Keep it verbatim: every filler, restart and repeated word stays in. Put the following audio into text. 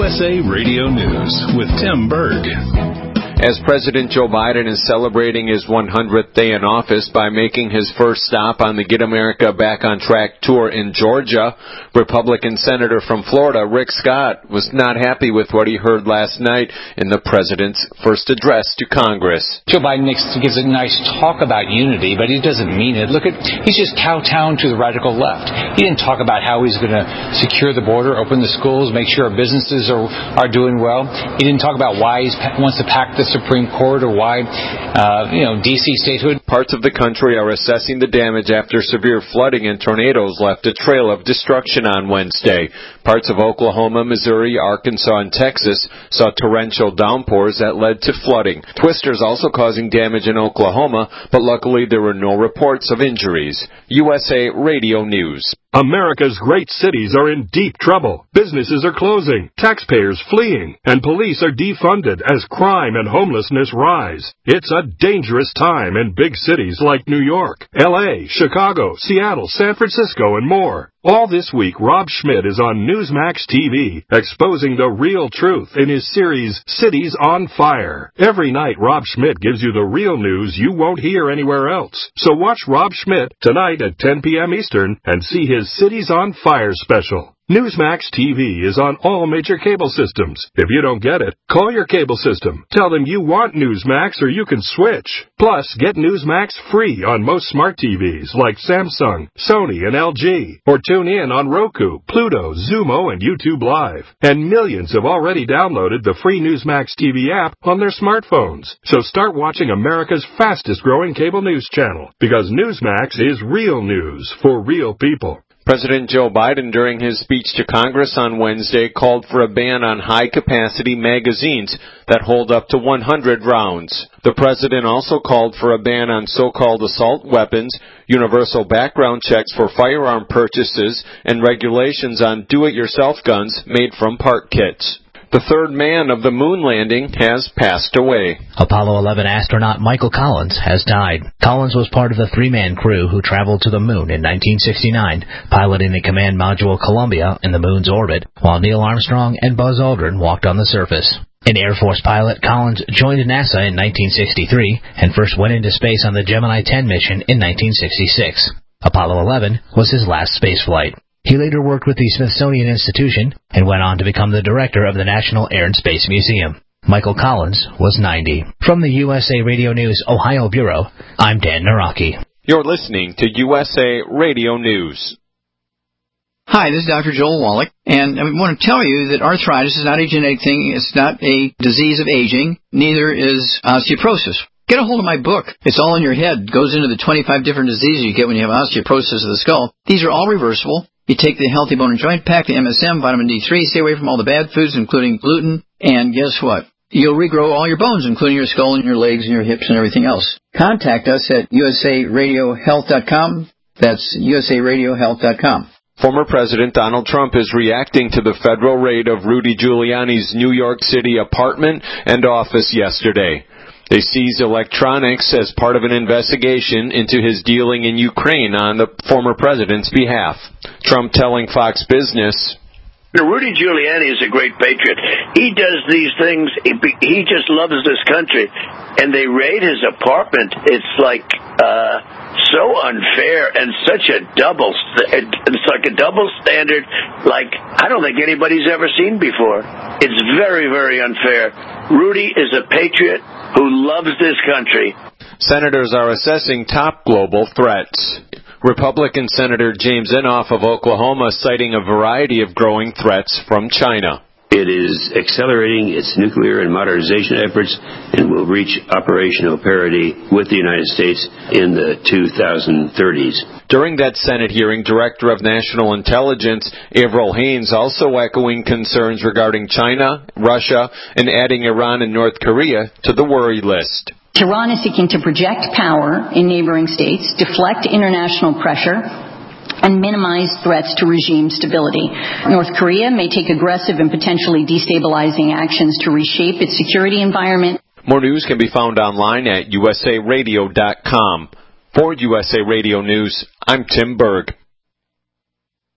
S A Radio News with Tim Berg. As President Joe Biden is celebrating his one hundredth day in office by making his first stop on the Get America Back on Track tour in Georgia, Republican Senator from Florida, Rick Scott, was not happy with what he heard last night in the president's first address to Congress. Joe Biden makes, gives a nice talk about unity, but he doesn't mean it. Look at, he's just kowtowing to the radical left. He didn't talk about how he's going to secure the border, open the schools, make sure our businesses are, are doing well. He didn't talk about why he wants to pack the Supreme Court or why, uh, you know, D C statehood. Parts of the country are assessing the damage after severe flooding and tornadoes left a trail of destruction on Wednesday. Parts of Oklahoma, Missouri, Arkansas, and Texas saw torrential downpours that led to flooding. Twisters also causing damage in Oklahoma, but luckily there were no reports of injuries. U S A Radio News. America's great cities are in deep trouble. Businesses are closing, taxpayers fleeing, and police are defunded as crime and homelessness rise. It's a dangerous time in big cities like New York, L A, Chicago, Seattle, San Francisco, and more. All this week, Rob Schmidt is on Newsmax T V, exposing the real truth in his series, Cities on Fire. Every night, Rob Schmidt gives you the real news you won't hear anywhere else. So watch Rob Schmidt tonight at ten p.m. Eastern and see his Cities on Fire special. Newsmax T V is on all major cable systems. If you don't get it, call your cable system. Tell them you want Newsmax or you can switch. Plus, get Newsmax free on most smart T Vs like Samsung, Sony, and L G. Or tune in on Roku, Pluto, Zumo, and YouTube Live. And millions have already downloaded the free Newsmax T V app on their smartphones. So start watching America's fastest growing cable news channel, because Newsmax is real news for real people. President Joe Biden, during his speech to Congress on Wednesday, called for a ban on high-capacity magazines that hold up to one hundred rounds. The president also called for a ban on so-called assault weapons, universal background checks for firearm purchases, and regulations on do-it-yourself guns made from part kits. The third man of the moon landing has passed away. Apollo eleven astronaut Michael Collins has died. Collins was part of the three-man crew who traveled to the moon in nineteen sixty-nine, piloting the command module Columbia in the moon's orbit, while Neil Armstrong and Buzz Aldrin walked on the surface. An Air Force pilot, Collins joined NASA in nineteen sixty-three and first went into space on the Gemini ten mission in nineteen sixty-six. Apollo eleven was his last spaceflight. He later worked with the Smithsonian Institution and went on to become the director of the National Air and Space Museum. Michael Collins was ninety. From the U S A Radio News Ohio Bureau, I'm Dan Naraki. You're listening to U S A Radio News. Hi, this is Doctor Joel Wallach, and I want to tell you that arthritis is not a genetic thing. It's not a disease of aging. Neither is osteoporosis. Get a hold of my book. It's all in your head. It goes into the twenty-five different diseases you get when you have osteoporosis of the skull. These are all reversible. You take the Healthy Bone and Joint Pack, the M S M, vitamin D three, stay away from all the bad foods, including gluten, and guess what? You'll regrow all your bones, including your skull and your legs and your hips and everything else. Contact us at U S A radio health dot com. That's U S A radio health dot com. Former President Donald Trump is reacting to the federal raid of Rudy Giuliani's New York City apartment and office yesterday. They seized electronics as part of an investigation into his dealing in Ukraine on the former president's behalf. Trump telling Fox Business, Rudy Giuliani is a great patriot. He does these things. He just loves this country. And they raid his apartment. It's like uh, so unfair and such a double, it's like a double standard like I don't think anybody's ever seen before. It's very, very unfair. Rudy is a patriot who loves this country. Senators are assessing top global threats. Republican Senator James Inhofe of Oklahoma citing a variety of growing threats from China. It is accelerating its nuclear and modernization efforts and will reach operational parity with the United States in the two thousand thirties. During that Senate hearing, Director of National Intelligence Avril Haines also echoing concerns regarding China, Russia, and adding Iran and North Korea to the worry list. Tehran is seeking to project power in neighboring states, deflect international pressure, and minimize threats to regime stability. North Korea may take aggressive and potentially destabilizing actions to reshape its security environment. More news can be found online at U S A radio dot com. For U S A Radio News, I'm Tim Berg.